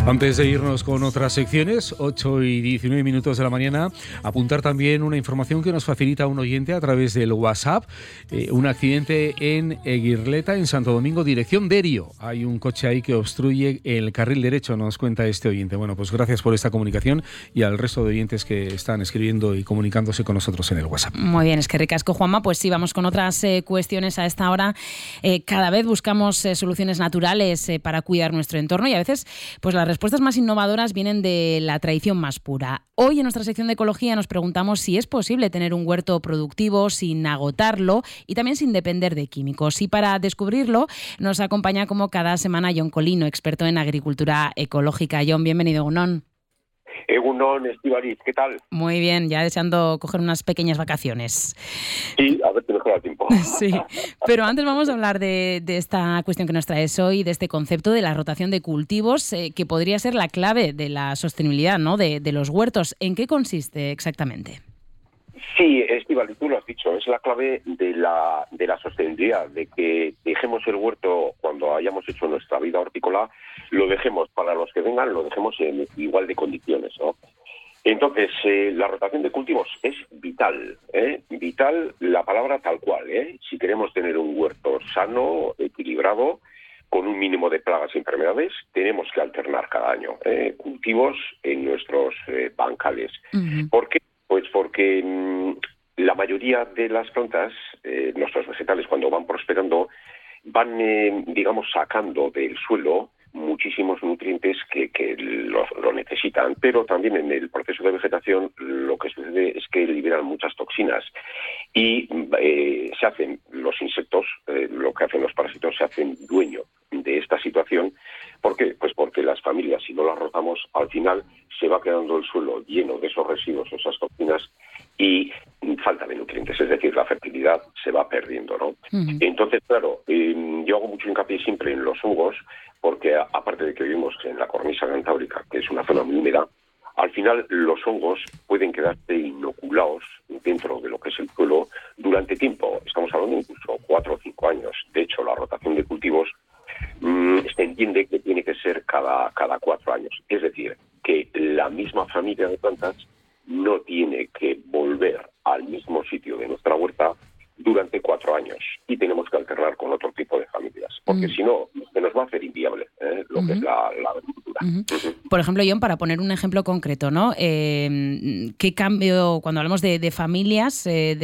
Antes de irnos con otras secciones, 8 y 19 minutos de la mañana, apuntar también una información que nos facilita un oyente a través del WhatsApp. Un accidente en Eguirleta, en Santo Domingo, dirección Derio. Hay un coche ahí que obstruye el carril derecho, nos cuenta este oyente. Bueno, pues gracias por esta comunicación y al resto de oyentes que están escribiendo y comunicándose con nosotros en el WhatsApp. Muy bien, es que ricasco, Juanma. Pues sí, vamos con otras cuestiones a esta hora. Cada vez buscamos soluciones naturales para cuidar nuestro entorno y a veces pues las respuestas más innovadoras vienen de la tradición más pura. Hoy en nuestra sección de ecología nos preguntamos si es posible tener un huerto productivo sin agotarlo y también sin depender de químicos. Y para descubrirlo nos acompaña como cada semana Jon Colino, experto en agricultura ecológica. Jon, bienvenido, Egunon. Egunon, Estíbaliz, ¿qué tal? Muy bien, ya deseando coger unas pequeñas vacaciones. Sí, a ver si nos queda tiempo. Sí, pero antes vamos a hablar de esta cuestión que nos traes hoy, de este concepto de la rotación de cultivos, que podría ser la clave de la sostenibilidad, ¿no?, de los huertos. ¿En qué consiste exactamente? Sí, Estíbaliz, tú lo has dicho, es la clave de la sostenibilidad, de que dejemos el huerto cuando hayamos hecho nuestra vida hortícola, lo dejemos para los que vengan, lo dejemos en igual de condiciones, ¿no? Entonces, la rotación de cultivos es vital, vital la palabra tal cual, si queremos tener un huerto sano, equilibrado, con un mínimo de plagas y enfermedades, tenemos que alternar cada año cultivos en nuestros bancales. Uh-huh. ¿Por qué? Pues porque la mayoría de las plantas, nuestros vegetales, cuando van prosperando, van, sacando del suelo muchísimos nutrientes que lo necesitan, pero también en el proceso de vegetación lo que sucede es que liberan muchas toxinas y se hacen los insectos, lo que hacen los parásitos, se hacen dueño de esta situación. ¿Por qué? Pues porque las familias, si no las rotamos, al final se va quedando el suelo lleno de esos residuos, esas toxinas, y falta de nutrientes, es decir, la fertilidad se va perdiendo, ¿no? Uh-huh. Entonces, claro, yo hago mucho hincapié siempre en los hongos, porque aparte de que vivimos en la cornisa cantábrica, que es una zona muy húmeda, al final los hongos pueden quedarse inoculados dentro de lo que es el suelo durante tiempo. Estamos hablando incluso 4 o 5 años. De hecho, la rotación de cultivos se entiende que tiene que ser cada 4 años. Es decir, que la misma familia de plantas no tiene que volver al mismo sitio de nuestra huerta durante 4 años y tenemos que alternar con otro tipo de familias, porque si no, se nos va a hacer inviable lo que es la agricultura. Por ejemplo, Jon, para poner un ejemplo concreto, ¿no? ¿Qué cambio, cuando hablamos de familias,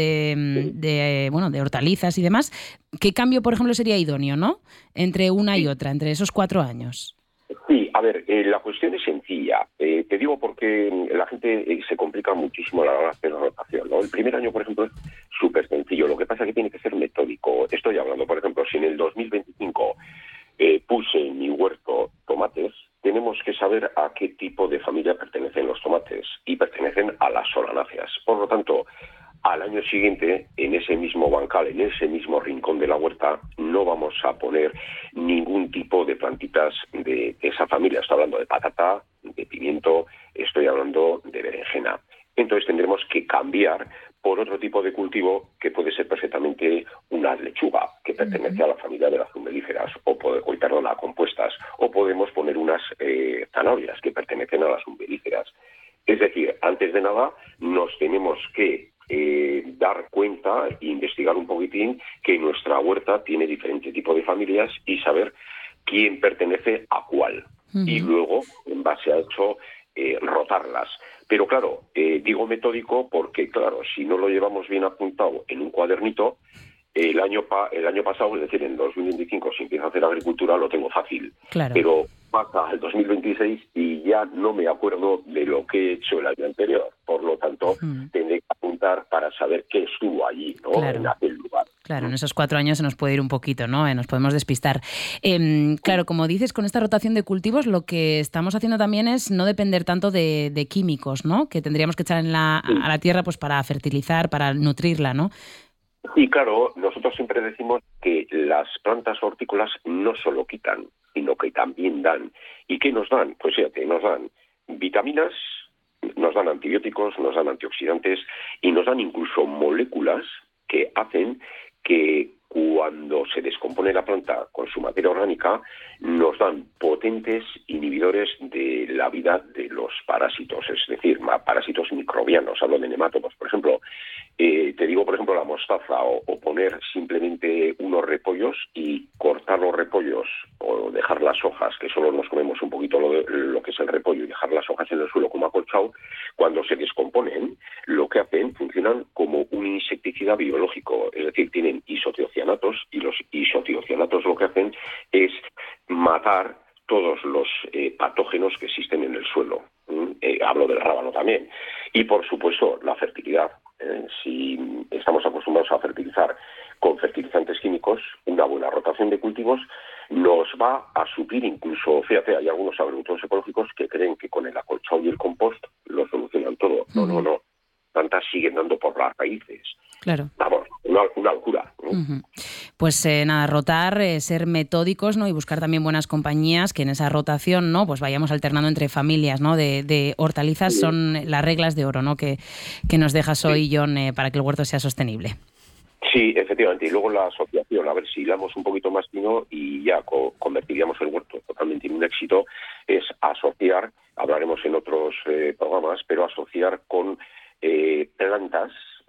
de hortalizas y demás, qué cambio, por ejemplo, sería idóneo, ¿no?, entre una y otra, entre esos 4 años? Sí, a ver, la cuestión es sencilla. Te digo porque la gente se complica muchísimo a la hora de hacer la rotación, ¿no? El primer año, por ejemplo, es súper sencillo. Lo que pasa es que tiene que ser metódico. Estoy hablando, por ejemplo, si en el 2025 puse en mi huerto tomates, tenemos que saber a qué tipo de familia pertenecen los tomates y pertenecen a las solanáceas. Por lo tanto, al año siguiente, en ese mismo bancal, en ese mismo rincón de la huerta, no vamos a poner ningún tipo de plantitas de esa familia. Estoy hablando de patata, de pimiento, estoy hablando de berenjena. Entonces tendremos que cambiar por otro tipo de cultivo que puede ser perfectamente una lechuga, que pertenece a la familia de las umbelíferas, a compuestas, o podemos poner unas zanahorias que pertenecen a las umbelíferas. Es decir, antes de nada, nos tenemos que dar cuenta e investigar un poquitín que nuestra huerta tiene diferente tipo de familias y saber quién pertenece a cuál. Uh-huh. Y luego, en base a eso, rotarlas. Pero claro, digo metódico porque, claro, si no lo llevamos bien apuntado en un cuadernito, el año pasado, es decir, en 2025, si empiezo a hacer agricultura, lo tengo fácil. Claro. Pero pasa el 2026 y ya no me acuerdo de lo que he hecho el año anterior. Por lo tanto, tendré que apuntar para saber qué estuvo allí, ¿no? Claro. En aquel lugar. Claro, en esos 4 años se nos puede ir un poquito, ¿no? Nos podemos despistar. Claro, como dices, con esta rotación de cultivos, lo que estamos haciendo también es no depender tanto de químicos, ¿no?, que tendríamos que echar a la tierra pues para fertilizar, para nutrirla, ¿no? Y claro, nosotros siempre decimos que las plantas hortícolas no solo quitan, sino que también dan. ¿Y qué nos dan? Pues fíjate, nos dan vitaminas, nos dan antibióticos, nos dan antioxidantes y nos dan incluso moléculas que hacen que cuando se descompone la planta con su materia orgánica, nos dan potentes inhibidores de la vida de los parásitos, es decir, parásitos microbianos, hablo de nemátodos. Por ejemplo, te digo, por ejemplo, la mostaza, o poner simplemente unos repollos y cortar los repollos o dejar las hojas, que solo nos comemos un poquito lo que es el repollo, y dejar las hojas en el suelo como acolchado. Cuando se descomponen, lo que hacen, funcionan como un insecticida biológico, es decir, tienen isotiocianatos, y los isotiocianatos lo que hacen es matar todos los patógenos que existen en el suelo. Hablo del rábano también. Y, por supuesto, la fertilidad. Si estamos acostumbrados a fertilizar con fertilizantes químicos, una buena rotación de cultivos nos va a suplir incluso, fíjate, hay algunos agricultores ecológicos que creen que con el acolchado y el compost lo solucionan todo. No. Plantas siguen dando por las raíces. Claro. Vamos, una locura, ¿no? Pues nada, rotar, ser metódicos, ¿no? Y buscar también buenas compañías que en esa rotación, ¿no? Pues vayamos alternando entre familias, ¿no? De hortalizas. Son las reglas de oro, ¿no? Que nos dejas hoy, Jon, para que el huerto sea sostenible. Sí, efectivamente. Y luego la asociación, a ver si hilamos un poquito más fino y ya convertiríamos el huerto totalmente en un éxito, es asociar, hablaremos en otros programas, pero asociar con plantas,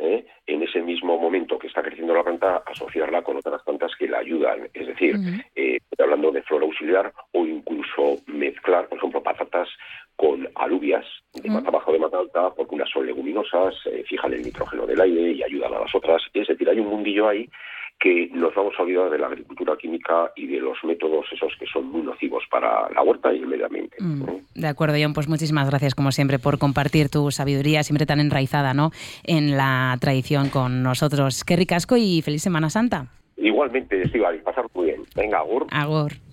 en ese mismo momento que está creciendo la planta, asociarla con otras plantas que la ayudan. Es decir, hablando de flora auxiliar, o incluso mezclar, por ejemplo, patatas con alubias de mata baja o de mata alta, porque unas son leguminosas, fijan el nitrógeno del aire y ayudan a las otras. Es decir, hay un mundillo ahí que nos vamos a olvidar de la agricultura química y de los métodos esos que son muy nocivos para la huerta y el medio ambiente. De acuerdo, Jon, pues muchísimas gracias, como siempre, por compartir tu sabiduría, siempre tan enraizada, ¿no?, en la tradición con nosotros. Qué ricasco y feliz Semana Santa. Igualmente, Estíbaliz, pasar muy bien. Venga, agur. Agur.